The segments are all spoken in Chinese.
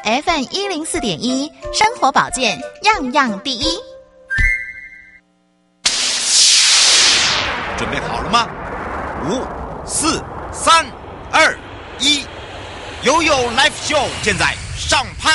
FM104.1，生活保健样样第一。 准备好了吗？5、4、3、2、1，悠悠 Live Show 现在上拍。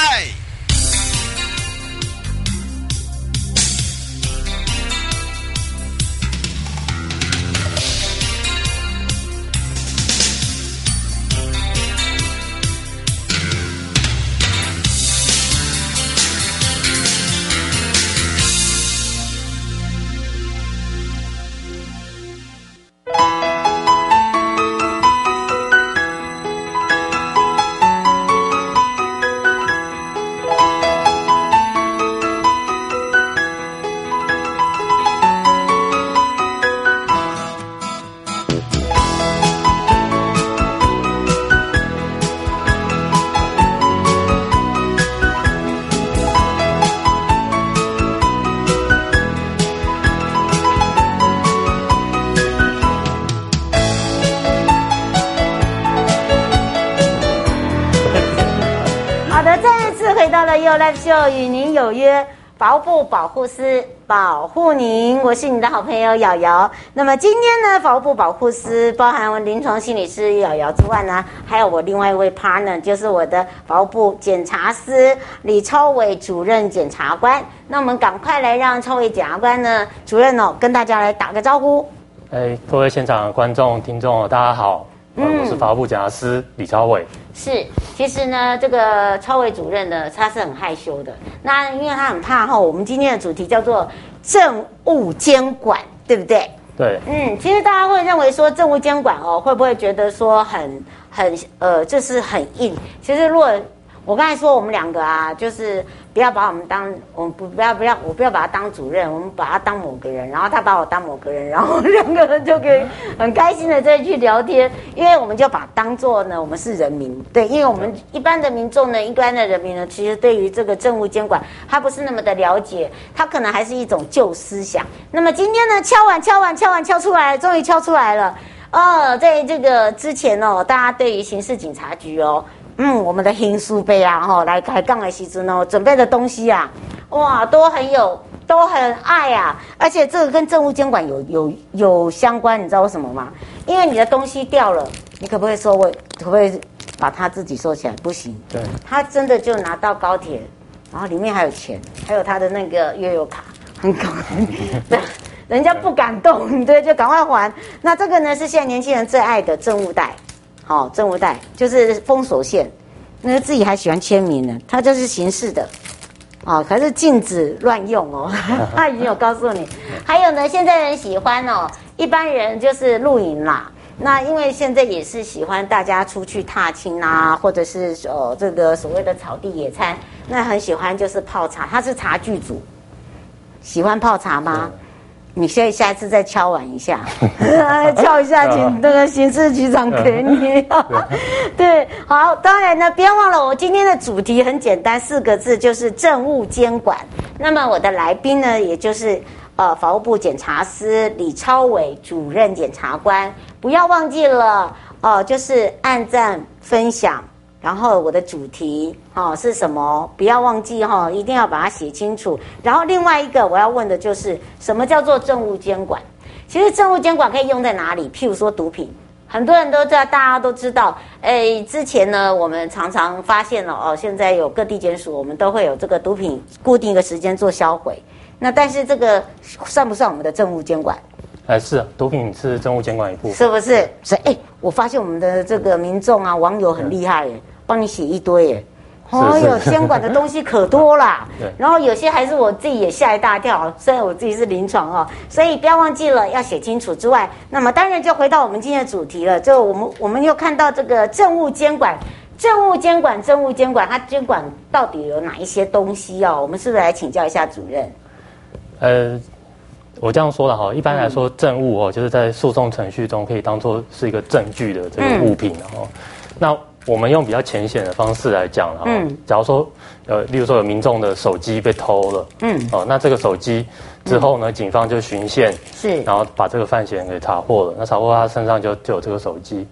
又 Live Show 与您有约，法务部保护司保护您，我是你的好朋友瑶瑶。那么今天呢，法务部保护司包含我临床心理师瑶瑶之外呢，还有我另外一位 partner， 就是我的法务部检察司李超伟主任检察官。那我们赶快来让超伟检察官呢主任跟大家来打个招呼。 各位现场观众听众大家好。我是法务部检察司李超伟。 是，其实呢，这个超伟主任呢，他是很害羞的。那因为他很怕我们今天的主题叫做政务监管，对不对？ 对。 其实大家会认为说政务监管会不会觉得说就是很硬？其实如果我刚才说我们两个啊，就是不要把我们当，我不要把他当主任，我们把他当某个人，然后他把我当某个人，然后两个人就可以很开心的再去聊天，因为我们就把它当作呢我们是人民，对，因为我们一般的民众呢，一般的人民呢，其实对于这个政务监管他不是那么的了解，他可能还是一种旧思想。那么今天呢，敲出来，终于敲出来了。在这个之前大家对于刑事警察局我们的刑事辈啊，来开杠的时阵准备的东西啊，哇，都很爱啊，而且这个跟政务监管有相关，你知道为什么吗？因为你的东西掉了，你可不可以收尾？可不可以把它自己收起来？不行， 对， 他真的就拿到高铁，然后里面还有钱，还有他的那个悠游卡，很高兴，人家不敢动，对，就赶快还。那这个呢是现在年轻人最爱的政务袋。政务袋就是封锁线，那自己还喜欢签名呢，它就是刑事的，可是禁止乱用他已经有告诉你。还有呢，现在人喜欢一般人就是露营啦。那因为现在也是喜欢大家出去踏青啊，或者是这个所谓的草地野餐，那很喜欢就是泡茶，他是茶具组，喜欢泡茶吗？你可以下一次再敲碗一下，敲一下，请那个刑事局长给你。对，好，当然呢，不要忘了，我今天的主题很简单，4个字，就是政务监管。那么我的来宾呢，也就是法务部检察司李超伟主任检察官。不要忘记了就是按赞分享。然后我的主题是什么？不要忘记一定要把它写清楚。然后另外一个我要问的就是什么叫做政务监管？其实政务监管可以用在哪里？譬如说毒品，很多人都知道，大家都知道。之前呢，我们常常发现了现在有各地检署，我们都会有这个毒品固定一个时间做销毁。那但是这个算不算我们的政务监管？ 是啊，毒品是政务监管一部分， 是不是？所以我发现我们的这个民众啊，网友很厉害耶。帮你写一堆耶，有监管的东西可多啦。 对， 然后有些还是我自己也吓一大跳，虽然我自己是临床所以不要忘记了要写清楚之外，那么当然就回到我们今天的主题了，就我们又看到这个政务监管，它监管到底有哪一些东西我们是不是来请教一下主任？ 我这样说了一般来说，政务就是在诉讼程序中可以当作是一个证据的这个物品那我们用比较浅显的方式来讲假如说例如说有民众的手机被偷了，那这个手机之后呢，警方就循线，然后把这个犯嫌给查获了，那查获他身上就有这个手机，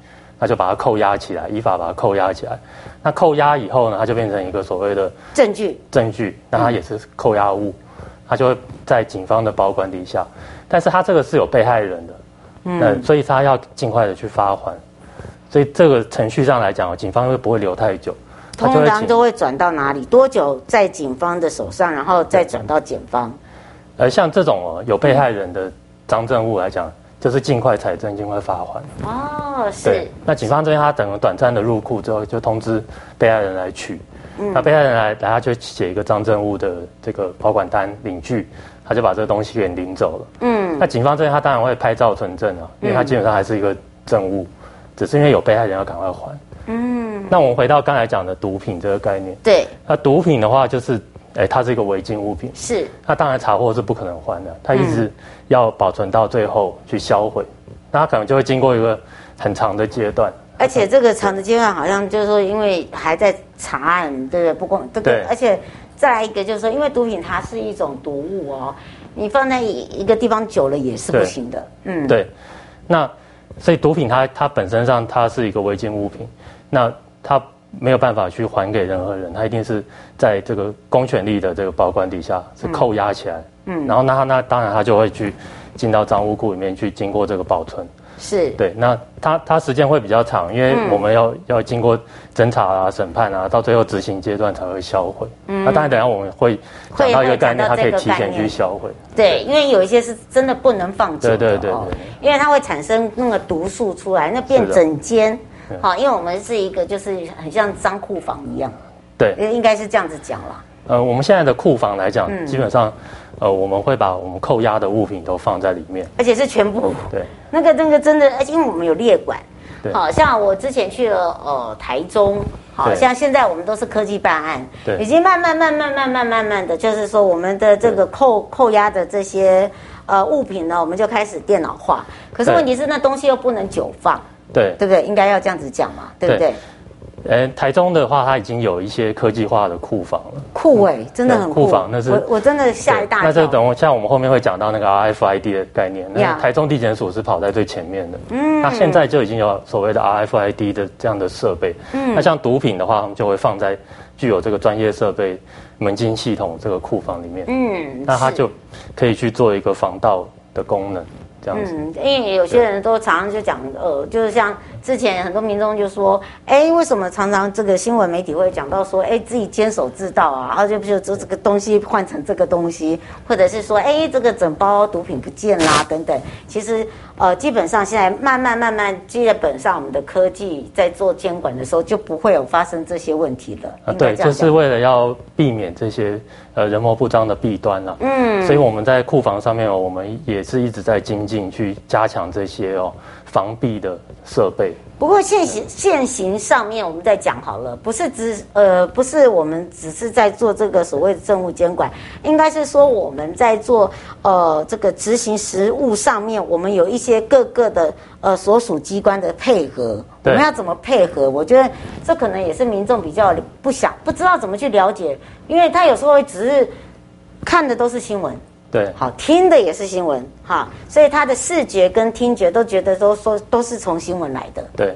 他就把它扣押起来，依法把它扣押起来。那扣押以后呢，它就变成一个所谓的证据， 那它也是扣押物，它就会在警方的保管底下。但是它这个是有被害人的，所以他要尽快的去发还。所以这个程序上来讲，警方会不会留太久？ 通常都会转到哪里？多久在警方的手上，然后再转到检方？ 像这种有被害人的赃证物来讲，就是尽快采证，尽快发还。 哦，是。 对，那警方这边他等短暂的入库之后，就通知被害人来取。那被害人来，他就写一个赃证物的这个保管单领据，他就把这个东西给领走了。那警方这边他当然会拍照存证啊，因为他基本上还是一个证物，只是因为有被害人要赶快还。那我们回到刚才讲的毒品这个概念。 对。 那毒品的话，就是它是一个违禁物品。 是。 那当然查获是不可能还的，它一直要保存到最后去销毁，那它可能就会经过一个很长的阶段。 而且这个长的阶段好像就是说，因为还在查案，对不对？不光对，而且再来一个就是说，因为毒品它是一种毒物哦，你放在一个地方久了也是不行的。 对。那所以毒品它本身上它是一个违禁物品，那它没有办法去还给任何人，它一定是在这个公权力的这个保管底下是扣押起来。然后那当然它就会去进到赃物库里面去经过这个保存。 是。对。 那它时间会比较长，因为我们要经过侦查啊、审判啊，到最后执行阶段才会销毁。那当然等一下我们会讲到一个概念，它可以提前去销毁。 对，因为有一些是真的不能放久的。 对。 因为它会产生那个毒素出来，那变整间。好，因为我们是一个就是很像赃库房一样。对。应该是这样子讲啦。 我们现在的库房来讲，基本上，我们会把我们扣押的物品都放在里面， 而且是全部。 对， 那个真的，而且因为我们有列管，好像我之前去了台中，好像现在我们都是科技办案， 对， 已经慢慢的，就是说我们的这个扣押的这些物品呢，我们就开始电脑化。可是问题是，那东西又不能久放，对不对？应该要这样子讲嘛，对不对？ 台中的话，它已经有一些科技化的库房了。 酷真的很酷。 库房那是我真的吓一大跳。 那这等像我们后面会讲到那个 RFID 的概念，那台中地检署是跑在最前面的。那现在就已经有所谓的 RFID 的这样的设备。那像毒品的话，我们就会放在具有这个专业设备门禁系统这个库房里面。那它就可以去做一个防盗的功能。这样子。 因为有些人都常常就讲，就是像之前很多民众就说，为什么常常这个新闻媒体会讲到说，自己监守自盗啊，然后就这个东西换成这个东西，或者是说，这个整包毒品不见啦等等。其实基本上现在慢慢，基本上我们的科技在做监管的时候就不会有发生这些问题了。 对，就是为了要避免这些人谋不章的弊端啦。所以我们在库房上面我们也是一直在精进去加强这些防弊的设备。 不过现行上面我们再讲好了，不是我们只是在做这个所谓的政务监管，应该是说我们在做这个执行实务上面，我们有一些各个的所属机关的配合，我们要怎么配合？我觉得这可能也是民众比较不知道怎么去了解，因为他有时候只是看的都是新闻。 对， 好，听的也是新闻，哈，所以他的视觉跟听觉都觉得都是从新闻来的。 对，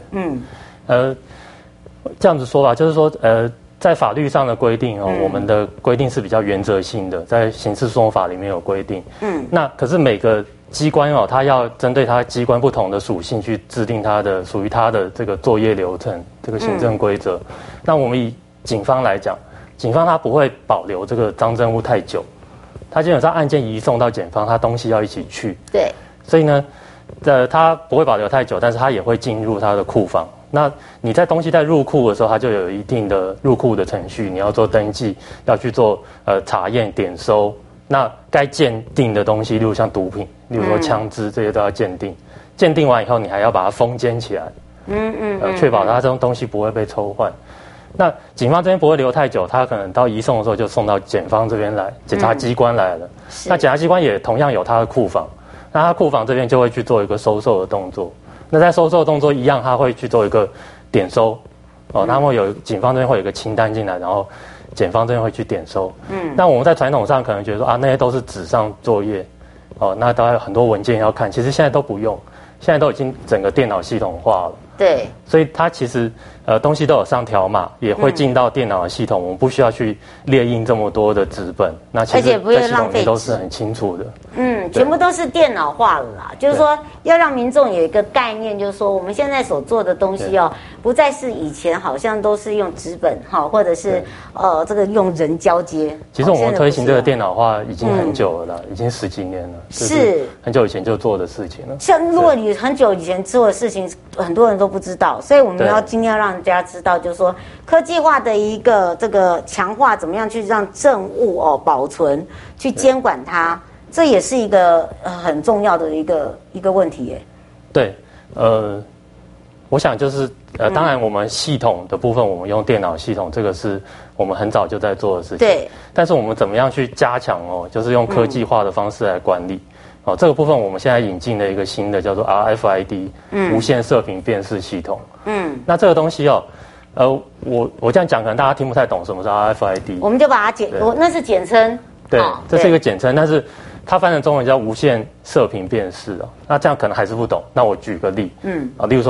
这样子说吧，就是说，在法律上的规定我们的规定是比较原则性的，在刑事诉讼法里面有规定。那可是每个机关它要针对它机关不同的属性去制定它的属于它的这个作业流程，这个行政规则。那我们以警方来讲，警方它不会保留这个赃证物太久。他基本上案件移送到检方，他东西要一起去。 对， 所以呢，他不会保留太久，但是他也会进入他的库房。那你在东西在入库的时候，它就有一定的入库的程序，你要做登记，要去做查验、点收。那该鉴定的东西，例如像毒品，例如说枪支这些都要鉴定。鉴定完以后，你还要把它封缄起来，确保它这种东西不会被抽换。那警方这边不会留太久，他可能到移送的时候就送到检方这边来，检察机关来了。那检察机关也同样有他的库房，那他库房这边就会去做一个收受的动作。那在收受的动作一样，他会去做一个点收，他们警方这边会有一个清单进来，然后检方这边会去点收。那我们在传统上可能觉得说那些都是纸上作业，那都有很多文件要看，其实现在都不用，现在都已经整个电脑系统化了。 对， 所以它其实东西都有上条码，也会进到电脑的系统，我们不需要去列印这么多的纸本。那其实而且不会在系统里浪费纸都是很清楚的。 全部都是电脑化了啦。就是说，要让民众有一个概念，就是说，我们现在所做的东西哦，不再是以前好像都是用纸本哈，或者是这个用人交接。 其实我们推行这个电脑化已经很久了啦，已经10几年了，是很久以前就做的事情了。 像如果你很久以前做的事情，很多人都不知道，所以我们要今天要让人家知道，就是说科技化的一个这个强化，怎么样去让政务保存，去监管它。这也是一个很重要的一个问题耶。 对，我想就是当然我们系统的部分，我们用电脑系统，这个是我们很早就在做的事情。 对。 但是我们怎么样去加强就是用科技化的方式来管理。这个部分我们现在引进了一个新的叫做 RFID 无线射频辨识系统。那这个东西我这样讲可能大家听不太懂什么是 RFID。 我们就把它那是简称。 对，这是一个简称，但是它翻成中文叫无线射频辨识那这样可能还是不懂。那我举个例，例如说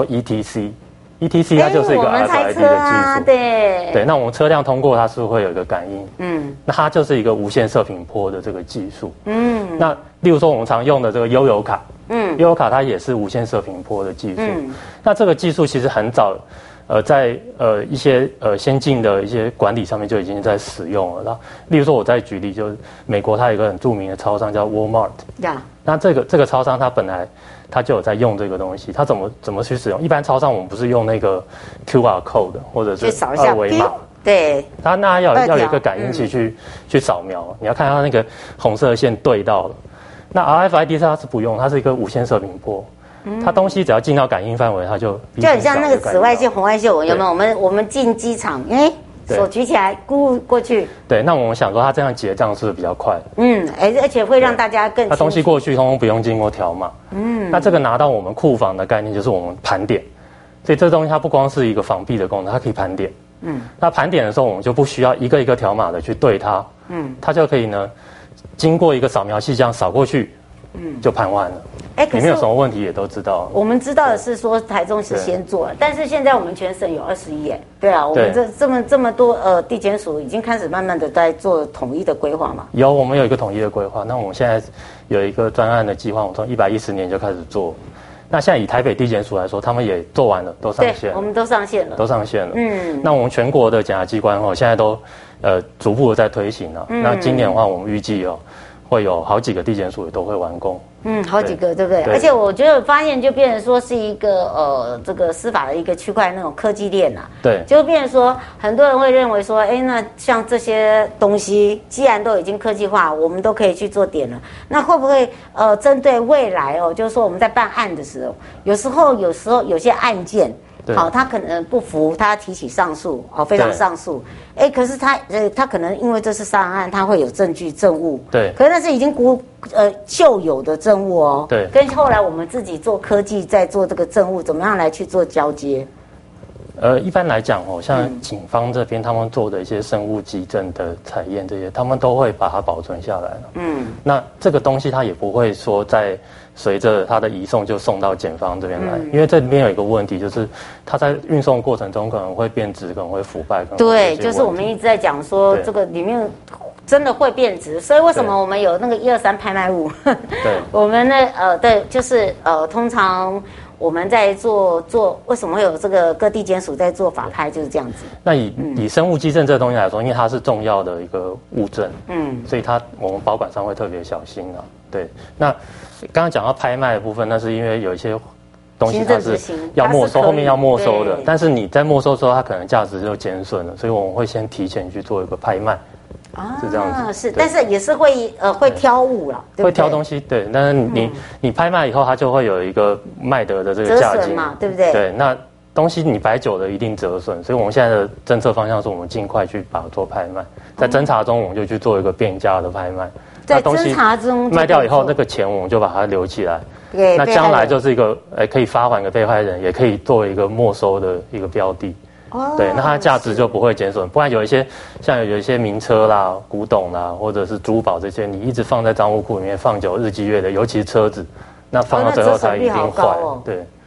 ETC 它就是一个 RFID 的技术。对，那我们车辆通过它是会有一个感应。那它就是一个无线射频波的这个技术。那例如说我们常用的这个悠游卡，悠游卡它也是无线射频波的技术。那这个技术其实很早。在一些先进的一些管理上面就已经在使用了啦。例如说，我再举例，就是美国它有一个很著名的超商叫 Walmart。那这个超商它本来它就有在用这个东西，它怎么去使用？一般超商我们不是用那个 QR code 或者是二维码， 对， 它那要有一个感应器去扫描，你要看它那个红色的线对到了。那 RFID 它是不用，它是一个无线射频波。它东西只要进到感应范围，它就很像那个紫外线、红外线，有没有？我们进机场，手举起来，咕过去。对， 那我们想说，它这样结账是不是比较快？ 而且会让大家更。 它东西过去，通通不用经过条码。那这个拿到我们库房的概念就是我们盘点，所以这东西它不光是一个防弊的功能，它可以盘点。那盘点的时候，我们就不需要一个一个条码的去对它。它就可以呢，经过一个扫描器这样扫过去，就盘完了。里面有什么问题也都知道。 我们知道的是说台中是先做了，但是现在我们全省有21对啊，我们这么多地检署已经开始慢慢的在做统一的规划嘛。 我们有一个统一的规划，那我们现在有一个专案的计划，我从110年就开始做。那现在以台北地检署来说，他们也做完了，都上线了。 对，我们都上线了。 那我们全国的检察机关现在都逐步的在推行了。那今年的话，我们预计会有好几个地检署也都会完工。 好几个，对不对？而且我觉得发现就变成说是一个这个司法的一个区块那种科技链对， 就变成说很多人会认为说，那像这些东西既然都已经科技化，我们都可以去做点了，那会不会针对未来就是说我们在办案的时候，有时候有些案件。好，他可能不服，他提起上诉，非常上诉。可是他可能因为这是杀人案，他会有证据证物。 对。 可是那是已经旧有的证物对。 跟后来我们自己做科技在做这个证物，怎么样来去做交接？ 一般来讲像警方这边他们做的一些生物基证的采验这些，他们都会把它保存下来了。那这个东西它也不会说随着它的移送就送到检方这边来，因为这里面有一个问题，就是它在运送过程中可能会变质，可能会腐败。 对，就是我们一直在讲说这个里面真的会变质，所以为什么我们有那个123拍卖物？ 对， 我们对，就是通常我们在做为什么会有这个各地检署在做法拍，就是这样子。 那以生物基证这个东西来说，因为它是重要的一个物证，所以我们保管上会特别小心对，那刚刚讲到拍卖的部分，那是因为有一些东西它是要没收，后面要没收的，但是你在没收之后，它可能价值就减损了，所以我们会先提前去做一个拍卖。是这样子， 但是也是会挑物啦， 会挑东西，对，但是你拍卖以后，它就会有一个卖得的这个价金嘛，对不对？ 对，那东西你摆久了一定折损，所以我们现在的政策方向是我们尽快去把它做拍卖，在侦查中我们就去做一个变价的拍卖， 在侦查中卖掉以后，那个钱我们就把它留起来，那将来就是一个可以发还给被害人，也可以作为一个没收的一个标的。对，那它的价值就不会减损，不然有一些名车啦、古董啦，或者是珠宝这些，你一直放在赃物库里面放久，日积月累，尤其是车子，那放到最后才一定坏。对，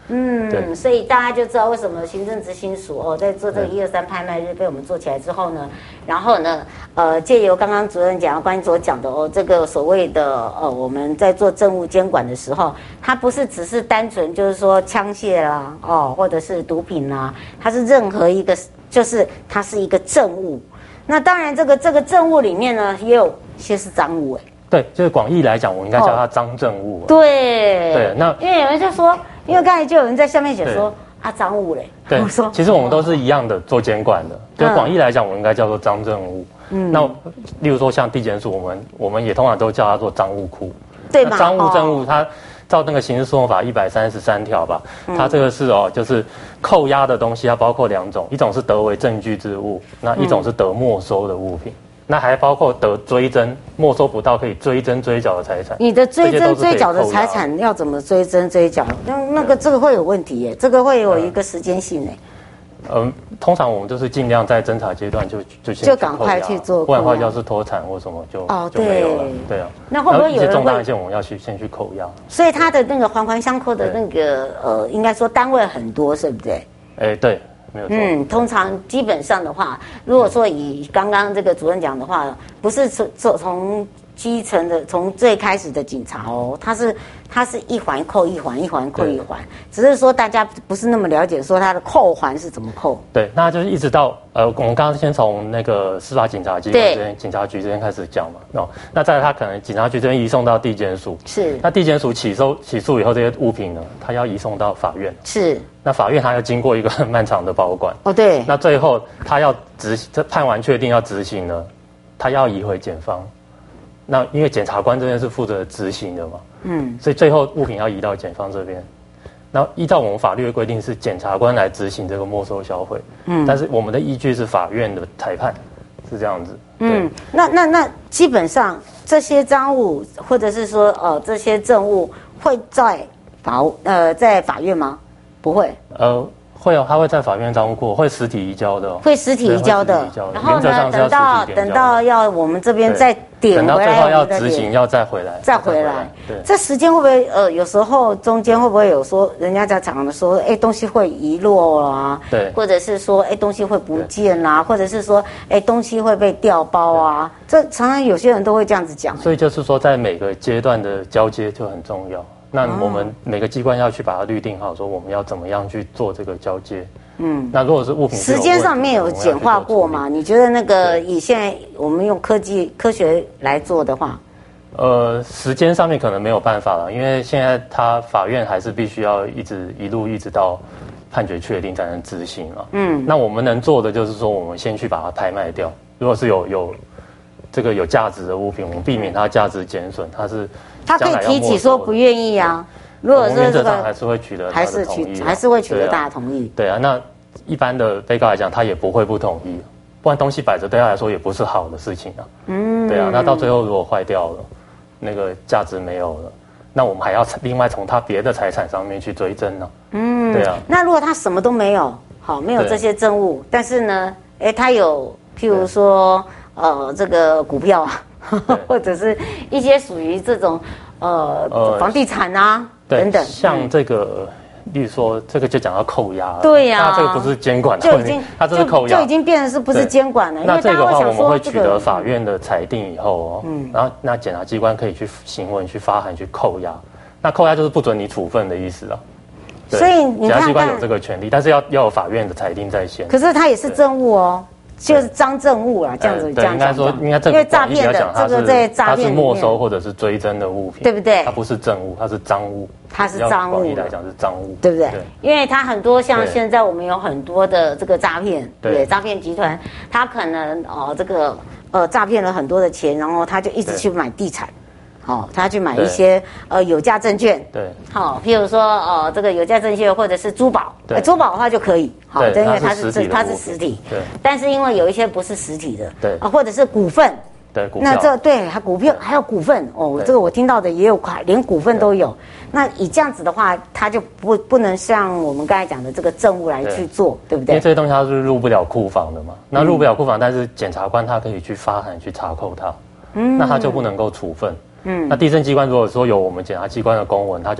对， 所以大家就知道为什么行政执行署在做这个123拍卖日被我们做起来之后呢，然后呢，借由刚刚主任讲关于所讲的这个所谓的我们在做政务监管的时候，它不是只是单纯就是说枪械啦或者是毒品啦，它是任何一个就是它是一个政务。那当然这个政务里面呢，也有些是赃物对，就是广义来讲，我应该叫它赃政务。 对， 那因为有人就说，因为刚才就有人在下面写说赃物嘞。 对， 我说其实我们都是一样的做监管的，就广义来讲，我应该叫做赃政务。那例如说像地检署，我们也通常都叫它做赃物库。 对嘛？ 赃物政务它照那个刑事诉讼法133条吧，它这个是就是扣押的东西，它包括2种，一种是得为证据之物，那一种是得没收的物品。那还包括得追征没收不到可以追征追缴的财产。 你的追征追缴的财产要怎么追征追缴？这个会有问题耶，这个会有一个时间性耶。 通常我们就是尽量在侦查阶段就赶快去做， 不然的话要是脱产或什么就没有了。对啊。 那会不会有人重大案件我们要先去扣押？ 所以它的那个环环相扣的那个应该说单位很多，是不对？ 对。没有错。 通常基本上的话，如果说以刚刚这个主任讲的话，不是从基层的，从最开始的警察它是一环扣一环，一环扣一环，只是说大家不是那么了解说它的扣环是怎么扣。 对，那就是一直到我们刚刚先从那个司法警察机关这边、警察局这边开始讲嘛。那再来他可能警察局这边移送到地检署， 是。 那地检署起诉以后，这些物品呢，他要移送到法院， 是。 那法院他要经过一个很漫长的保管。 对。 那最后他要判完确定要执行呢，他要移回检方。那因为检察官这边是负责执行的嘛，所以最后物品要移到检方这边。那依照我们法律的规定是检察官来执行这个没收销毁，但是我们的依据是法院的裁判，是这样子。 那基本上这些赃物或者是说这些证物会在法院吗？不会。 会他会在法院赃物库，会实体移交的。 会实体移交的。然后呢，等到要我们这边再点回来， 等到最后要执行，要再回来。 对。这时间会不会有时候中间会不会有说人家在讲的说，东西会遗落啊？ 对。 或者是说，东西会不见啦，或者是说，东西会被调包啊？这常常有些人都会这样子讲。 所以就是说，在每个阶段的交接就很重要。那我们每个机关要去把它律定好，说我们要怎么样去做这个交接。那如果是物品时间上面有简化过吗？你觉得那个以现在我们用科学来做的话， 时间上面可能没有办法了，因为现在法院还是必须要一直到判决确定才能执行了。那我们能做的就是说，我们先去把它拍卖掉。如果是有这个有价值的物品，我们避免它价值减损，他可以提起说不愿意啊。如果说原则上还是会取得还是会取得大家同意。 对啊，那一般的被告来讲，他也不会不同意，不然东西摆着对他来说也不是好的事情啊。对啊，那到最后如果坏掉了，那个价值没有了，那我们还要另外从他别的财产上面去追征呢。对啊。那如果他什么都没有，没有这些证物，但是呢，他有譬如说这个股票啊。或者是一些属于这种房地产啊等等， 像这个，例如说这个就讲到扣押了， 对呀， 那这个不是监管的问题，它这是扣押， 就已经变成是不是监管了？ 那这个的话，我们会取得法院的裁定以后然后那检察机关可以去行文去发函去扣押，那扣押就是不准你处分的意思啊。 所以你看， 检察机关有这个权利，但是要有法院的裁定在先。 可是它也是证物哦。就是赃政务啦，这样子这样讲。 应该这个， 因为诈骗的这个在诈骗它是没收或者是追征的物品， 对不对？ 它不是证物，它是赃物。 它是赃物。 广义来讲是赃物， 对不对？因为它很多像现在我们有很多的这个诈骗，对诈骗集团，他可能这个诈骗了很多的钱，然后他就一直去买地产。他去买一些有价证券， 对， 譬如说这个有价证券或者是珠宝，珠宝的话就可以，因为它是实体，对，但是因为有一些不是实体的， 对， 或者是股份， 对，股票， 它股票还有股份这个我听到的也有连股份都有。那以这样子的话，它就不能像我们刚才讲的这个证物来去做，对不对？ 因为这些东西它是入不了库房的嘛，那入不了库房，但是检察官他可以去发函去查扣它，那他就不能够处分。那地政机关如果说有我们检察机关的公文，他就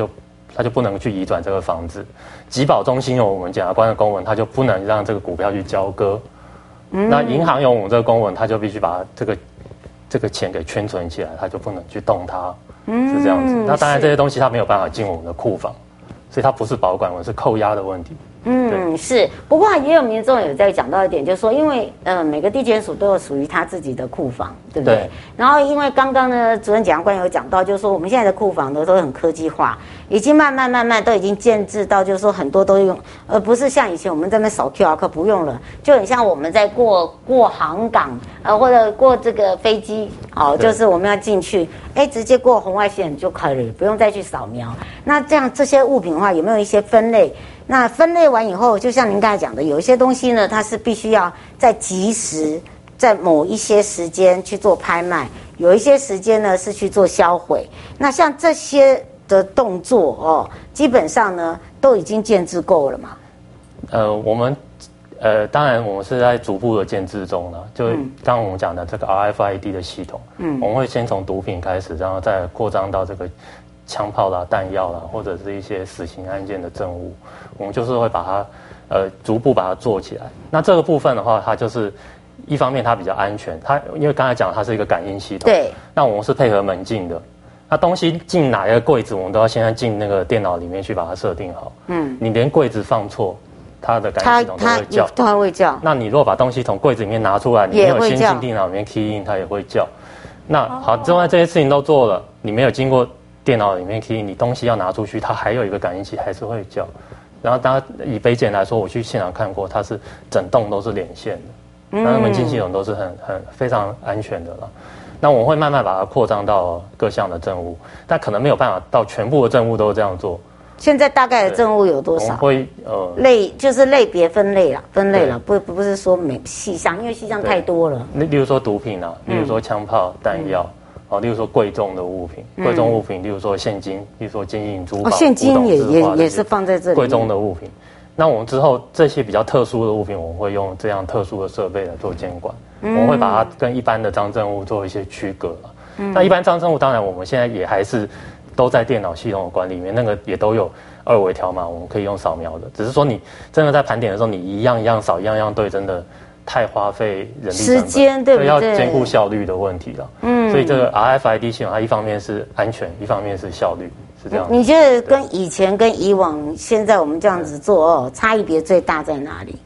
他就不能去移转这个房子。集保中心有我们检察官的公文，他就不能让这个股票去交割。那银行有我们这个公文，他就必须把这个钱给圈存起来，他就不能去动它。是这样子。那当然这些东西他没有办法进我们的库房，所以它不是保管，是扣押的问题。 是。不过也有民众有在讲到一点，就是说，因为每个地检署都有属于他自己的库房，对不对？对。然后因为刚刚呢，主任检察官有讲到，就是说我们现在的库房都很科技化，已经慢慢都已经建制到，就是说很多都用，不是像以前我们在那边扫 QR code 不用了，就很像我们在过航港，或者过这个飞机，就是我们要进去，直接过红外线就可以，不用再去扫描。那这样这些物品的话，有没有一些分类？那分类完以后，就像您刚才讲的，有一些东西呢，它是必须要在及时，在某一些时间去做拍卖，有一些时间呢是去做销毁。那像这些的动作基本上呢都已经建制够了嘛？ 我们当然我们是在逐步的建制中了。就刚刚我们讲的这个 RFID 的系统，我们会先从毒品开始，然后再扩张到这个枪炮啦、弹药啦，或者是一些死刑案件的证物，我们就是会把它逐步把它做起来。那这个部分的话，它就是一方面它比较安全，它因为刚才讲它是一个感应系统，对，那我们是配合门禁的。那东西进哪一个柜子，我们都要现在进那个电脑里面去把它设定好。你连柜子放错，它的感应系统都会叫， 它会叫。 那你如果把东西从柜子里面拿出来，你没有先进电脑里面 key in， 它也会叫。那好，另外这些事情都做了，你没有经过电脑里面 key， 你东西要拿出去，它还有一个感应器还是会叫。然后当然以北检来说，我去现场看过，它是整栋都是连线的，那门禁系统都是很非常安全的了。那我们会慢慢把它扩张到各项的证物，但可能没有办法到全部的证物都这样做。 现在大概的证物有多少？ 我们会就是类别分类了，不是说每细项，因为细项太多了。 例如说毒品啊，例如说枪炮弹药。例如说贵重的物品，贵重物品，例如说现金，例如说金银珠宝， 现金也是放在这里。 贵重的物品，那我们之后这些比较特殊的物品，我们会用这样特殊的设备来做监管，我们会把它跟一般的赃证物做一些区隔了。那一般赃证物，当然我们现在也还是都在电脑系统的管理里面，那个也都有2维条码，我们可以用扫描的。只是说你真的在盘点的时候，你一样一样扫，一样一样对，真的太花费人力时间，对不对？ 要兼顾效率的问题了。所以这个 RFID 系统，它一方面是安全，一方面是效率，是这样。 你觉得跟以前、跟以往、现在我们这样子做差异别最大在哪里？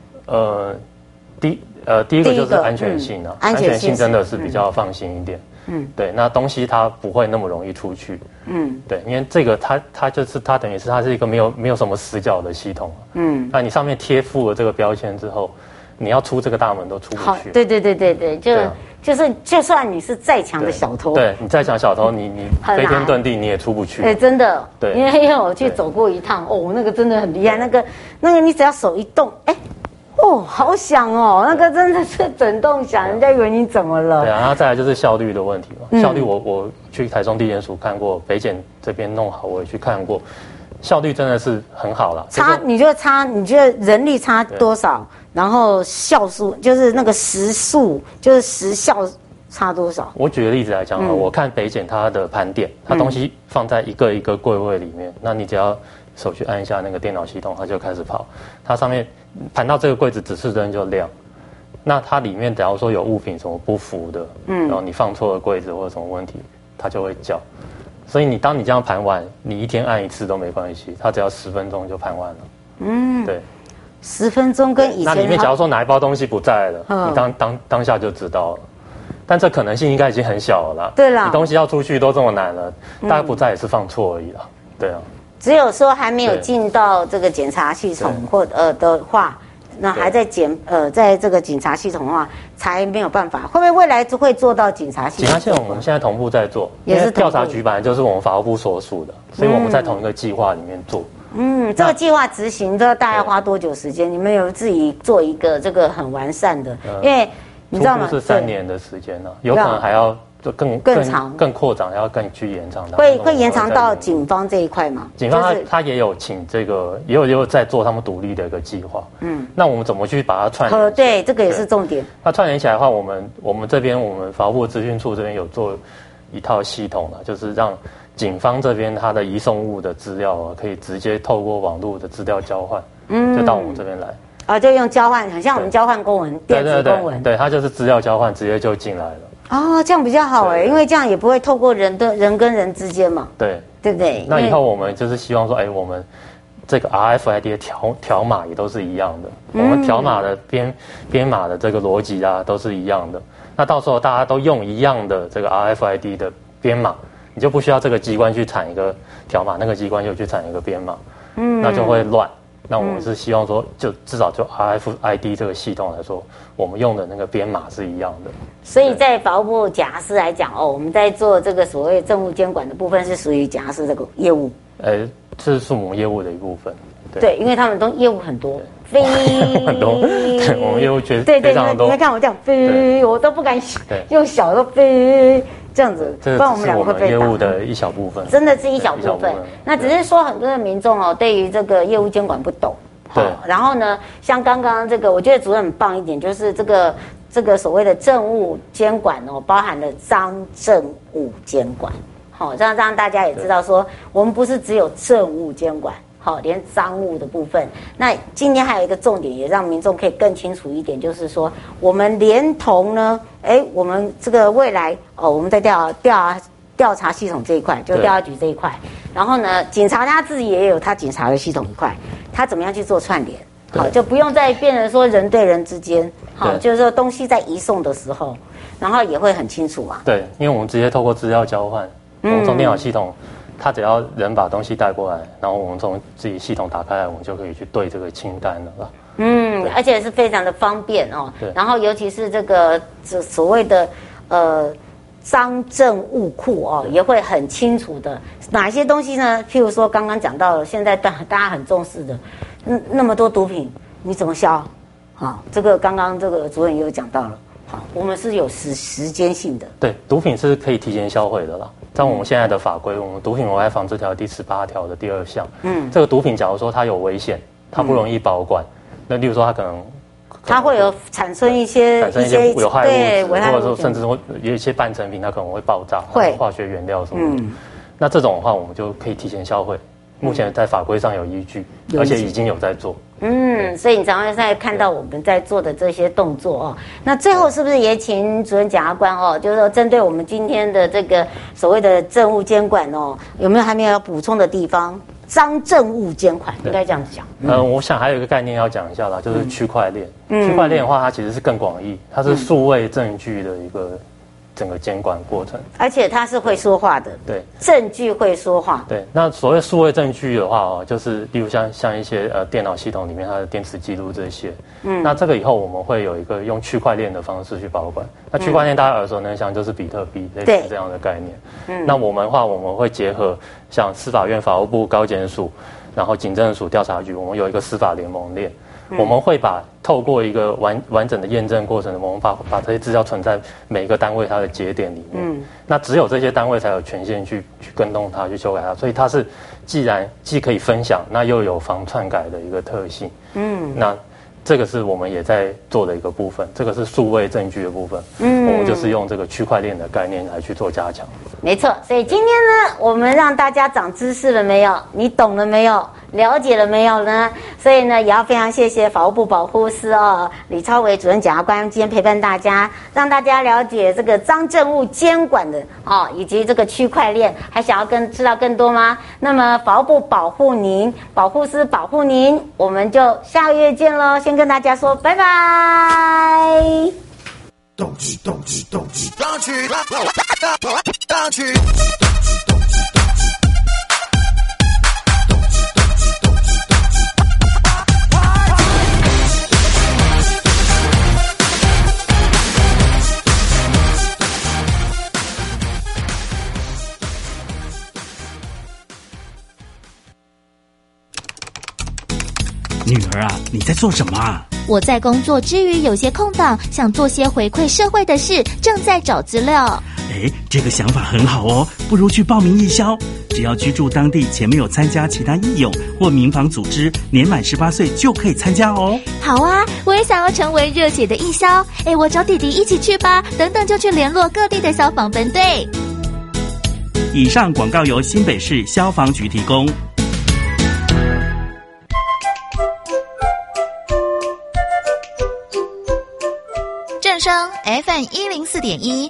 第一个就是安全性啊，安全性真的是比较放心一点。对，那东西它不会那么容易出去。对，因为这个它就是它等于是它是一个没有什么死角的系统。那你上面贴附了这个标签之后，你要出这个大门都出不去。 对，就算你是再强的小偷， 对你再强小偷，你飞天遁地你也出不去。 真的。 对， 因为我去走过一趟，那个真的很厉害，那个你只要手一动，好响哦，那个真的是整栋响，人家以为你怎么了。 对啊，然后再来就是效率的问题嘛。效率我去台中地检署看过，北检这边弄好我也去看过，效率真的是很好了。 你觉得人力差多少？然后效数就是那个时数，就是时效差多少？我举个例子来讲我看北检它的盘点，它东西放在一个一个柜位里面，那你只要手去按一下那个电脑系统，它就开始跑。它上面盘到这个柜子指示灯就亮。那它里面假如说有物品什么不符的，然后你放错了柜子或者什么问题，它就会叫。所以当你这样盘完，你一天按一次都没关系，它只要10分钟就盘完了。对。 10分钟跟以前， 那里面假如说哪一包东西不在了，你当下就知道了，但这可能性应该已经很小了啦。 对啦， 你东西要出去都这么难了，大家不在也是放错而已啦。对啊， 只有说还没有进到这个检查系统或的话，那还在在这个警察系统的话，才没有办法。会不会未来会做到警察系统？ 警察系统我们现在同步在做，因为调查局本来就是我们法务部所属的，所以我们在同一个计划里面做。这个计划执行大概花多久时间？你们有自己做一个这个很完善的，因为你知道吗？ 是3年的时间了，有可能还要更长、更扩张，要更去延长。 会延长到警方这一块吗？ 警方他也有请这个，也有在做他们独立的一个计划。那我们怎么去把它串联？ 对，这个也是重点。 那串联起来的话，我们这边我们法务部资讯处这边有一套系统了，就是让警方这边它的移送物的资料啊，可以直接透过网络的资料交换，就到我们这边来。 就用交换，很像我们交换公文、电子公文。 对，它就是资料交换，直接就进来了。 这样比较好哎，因为这样也不会透过人跟人之间嘛。 对， 对不对？ 那以后我们就是希望说，我们这个 RFID 的条码也都是一样的，我们条码的编码的这个逻辑啊都是一样的。那到时候大家都用一样的这个 RFID 的编码，你就不需要这个机关去产一个条码，那个机关就去产一个编码，那就会乱。那我们是希望说，就至少就 RFID 这个系统来说，我们用的那个编码是一样的。 所以在法务部检察司来讲我们在做这个所谓政务监管的部分是属于检察司这个业务。 这是我们业务的一部分。 对，因为他们都业务很多， 很多，对，我们业务非常多。 你看我这样飞，我都不敢用小都飞这样子， 不然我们两个会被打。业务的一小部分， 真的是一小部分。那只是说很多的民众对于这个业务监管不懂。 对。 然后呢，像刚刚这个，我觉得主任很棒一点，就是这个所谓的政务监管包含了赃政务监管。这样让大家也知道说，我们不是只有政务监管。连赃物的部分，那今天还有一个重点，也让民众可以更清楚一点，就是说，我们连同呢，我们这个未来我们在调查系统这一块，就调查局这一块，然后呢，警察他自己也有他警察的系统一块，他怎么样去做串联，就不用再变成说人对人之间，就是说东西在移送的时候，然后也会很清楚嘛。 对，因为我们直接透过资料交换，我们从电脑系统。他只要人把东西带过来，然后我们从自己系统打开来，我们就可以去对这个清单了啦。 而且是非常的方便然后尤其是这个所谓的赃政务库也会很清楚的哪些东西呢？譬如说刚刚讲到了，现在大家很重视的，那么多毒品，你怎么销？这个刚刚这个主任也有讲到了。我们是有时间性的。对， 毒品是可以提前销毁的啦。在我们现在的法规，我们毒品危害防治条第18条的第2项，这个毒品假如说它有危险，它不容易保管，那例如说它会有产生一些有害物质，或者说甚至会有一些半成品，它可能会爆炸，化学原料什么的。那这种的话，我们就可以提前销毁。目前在法规上有依据，而且已经有在做。 所以你常常在看到我们在做的这些动作那最后是不是也请主任检察官就是说针对我们今天的这个所谓的政务监管有没有还没有要补充的地方？赃政务监管应该这样讲。 我想还有一个概念要讲一下啦，就是区块链。区块链的话，它其实是更广义，它是数位证据的一个整个监管过程， 而且它是会说话的。 对， 证据会说话。 对，那所谓数位证据的话就是例如像一些电脑系统里面它的电池记录这些，那这个以后我们会有一个用区块链的方式去保管。那区块链大家耳熟能详就是比特币，类似这样的概念。那我们会结合像司法院、法务部、高检署，然后警政署、调查局，我们有一个司法联盟链。我们会透过一个完整的验证过程，我们把这些资料存在每个单位它的节点里面。那只有这些单位才有权限去更动它，去修改它，所以它是既可以分享，那又有防篡改的一个特性。那这个是我们也在做的一个部分，这个是数位证据的部分。我们就是用这个区块链的概念来去做加强。 没错，所以今天呢，我们让大家长知识了没有？你懂了没有？了解了没有呢？所以呢，也要非常谢谢法务部保护司李超维主任检察官今天陪伴大家，让大家了解这个赃政务监管的以及这个区块链。还想要知道更多吗？那么法务部保护您，保护司保护您，我们就下个月见喽！先跟大家说拜拜。动去。 女儿啊，你在做什么啊？ 我在工作之余有些空档，想做些回馈社会的事，正在找资料。 这个想法很好哦，不如去报名义消。只要居住当地且没有参加其他义勇或民防组织，年满18岁就可以参加哦。 好啊，我也想要成为热血的义消。我找弟弟一起去吧，等等就去联络各地的消防分队。 以上广告由新北市消防局提供。 正声 FM104.1